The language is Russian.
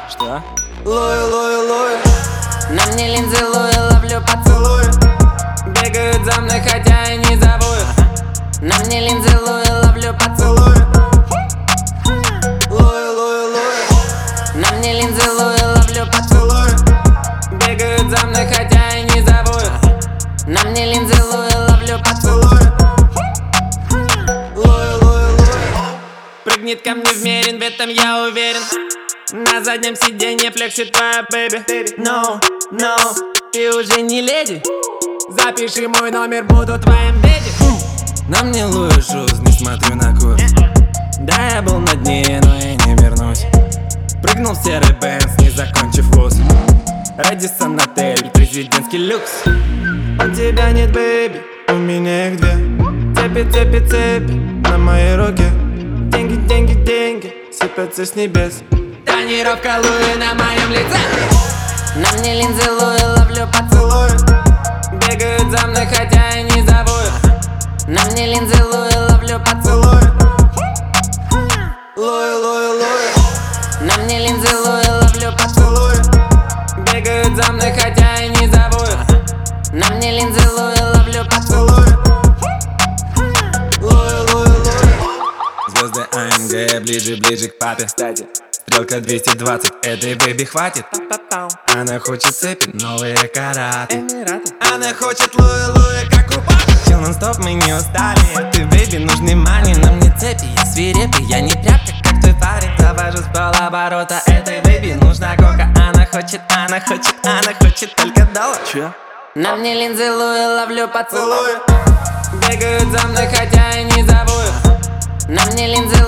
Что? Луи, Луи, Луи. На мне линзы Луи, ловлю поцелуи. Бегают за мной, хотя и не зовут. На мне линзы Луи, ловлю поцелуи. Луи, Луи, Луи. На мне линзы Луи, ловлю поцелуи. Бегают за мной, хотя и не зовут. На мне линзы Луи, ловлю поцелуи. Луи, Луи, Луи. Прыгнет ко мне в мерин, в этом я уверен. На заднем сиденье флексит твоя бэби. No, no, ты уже не леди. Запиши мой номер, буду твоим беди. На мне Луи Шуз, не смотрю на курс. Да, я был на дне, но я не вернусь. Прыгнул в серый Бенц, не закончив вуз. Рэдисон отель, президентский люкс. У тебя нет бэби, у меня их две. Цепи, цепи, цепи на моей руке. Деньги, деньги, деньги сыпятся с небес. Тонировка Луи на моем лице. На мне линзы Луи, ловлю поцелуи. Бегают за мной, хотя и не зовут. На мне линзы Луи, ловлю поцелуи. Луи, Луи, Луи. На мне линзы Луи, ловлю поцелуи. Бегают за мной, хотя и не зовут. На мне линзы Луи, ловлю поцелуи. Луи, Луи, Луи. Звезды АМГ ближе, ближе к папе. Кстати, Стрелка 220, этой бэби хватит. Она хочет цепи, новые караты. Эмираты. Она хочет Луи, Луи, как у папы. Чил нон-стоп, мы не устали. Ты, бэби, нужны мани. На мне цепи, я свирепый, я не тряпка, как твой парень. Завожу с полоборота, этой бэби нужна кока. Она хочет, она хочет, она хочет только доллар. Чё? На мне линзы Луи, ловлю поцелуи. Бегают за мной, хотя и не зовут. На мне линзы